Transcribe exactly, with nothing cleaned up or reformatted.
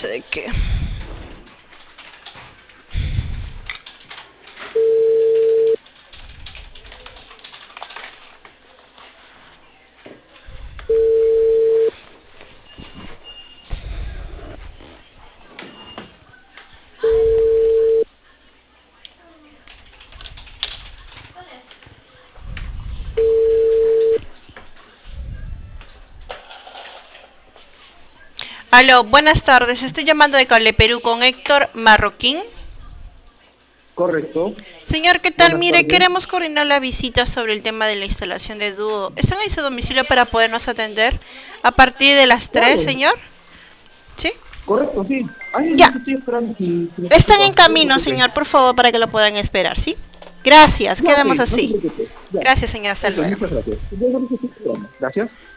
sé de qué. Aló, buenas tardes. Estoy llamando de Cable Perú con Héctor Marroquín. Correcto. Señor, ¿qué tal? Buenas Mire, tardes. queremos coordinar la visita sobre el tema de la instalación de dúo. ¿Están en su domicilio para podernos atender a partir de las tres, Claro, señor? ¿Sí? correcto, sí. Ay, Ya. los estoy esperando si, si Están en necesitan. No se camino, preocupe. señor, por favor, para que lo puedan esperar, ¿sí? Gracias, Ya, quedamos sí, no se así. preocupe. Ya. Gracias, señor, hasta Eso, luego. muchas gracias. Yo creo que estoy esperando. Gracias.